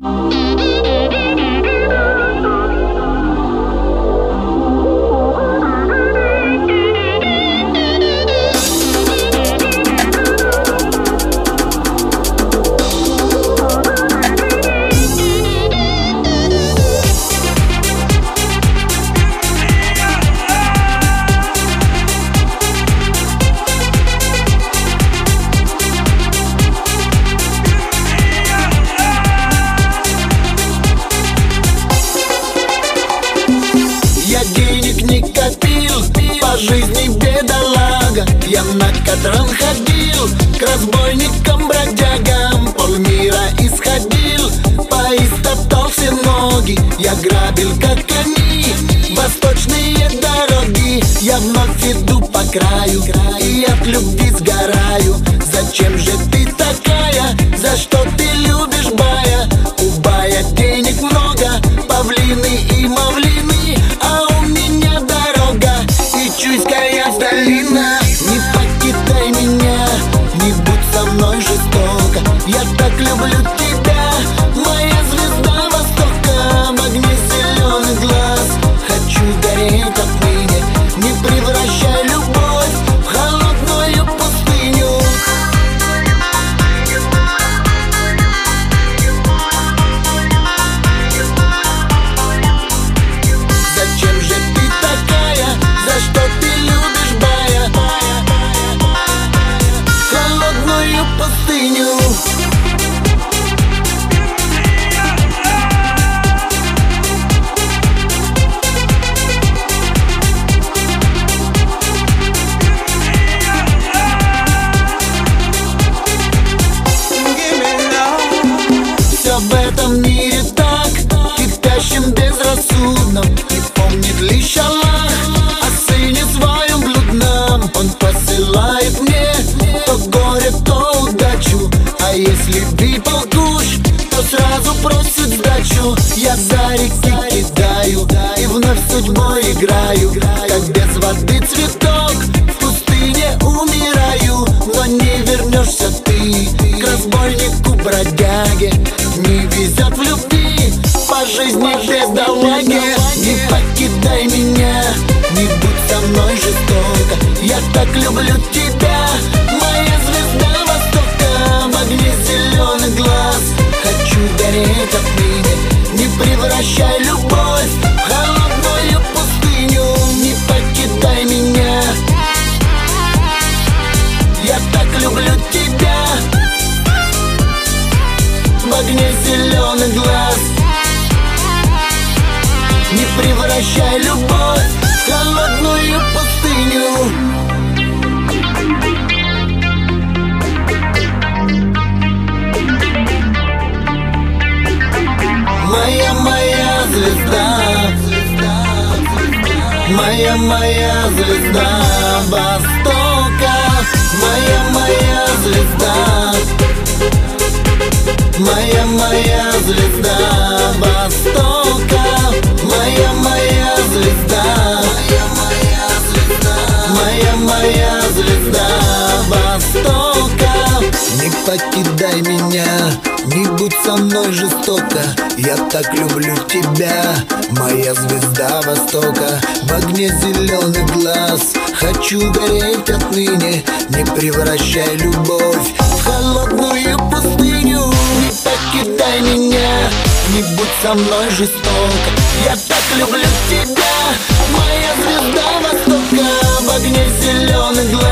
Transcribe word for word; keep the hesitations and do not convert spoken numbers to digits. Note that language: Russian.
По жизни бедолага, я на катран ходил, к разбойникам, бродягам полмира исходил. Поистоптал все ноги, я грабил, как они, восточные дороги. Я вновь иду по краю и от любви сгораю. Зачем же ты такая, за что ты любишь бая? У бая денег много, павлины и мавлины, а у меня дорога и чуйская долина. Не покидай меня, не будь со мной жестоко, я так люблю тебя, моя звезда востока. В огне зеленый глаз, хочу гореть отныне, не превращай любовь в холодную пустыню. Зачем же ты такая, за что ты любишь бая? Холодную пустыню. Все в этом мире так, кипящим безрассудном, и помнит лишь Аллах о сыне своем блудном. Он посылает мне то горе, то удачу, а если выпал куш, то сразу просит сдачу. Я за реки кидаю и вновь судьбой играю, как без воды цветок в пустыне умираю. Но не вернешься ты к разбойнику, бродяге, не везет в любви, по жизни бедолаге. Не покидай меня, не будь со мной жестоко, я так люблю тебя, моя звезда востока. В огне зеленый глаз, хочу гореть отныне, не превращай любовь в холодную пустыню. Не покидай меня, я так люблю тебя, в огне зеленый глаз, не превращай любовь в холодную пустыню. Моя, моя звезда, моя, моя звезда востока, моя, моя звезда, моя, моя звезда востока, моя, моя звезда, моя, моя звезда востока. Не покидай меня, не будь со мной жестоко, я так люблю тебя, моя звезда востока. В огне зеленый глаз, хочу гореть отныне, не превращай любовь в холодную пустыню. Не покидай меня, не будь со мной жестоко, я так люблю тебя, моя звезда востока. В огне зеленый глаз,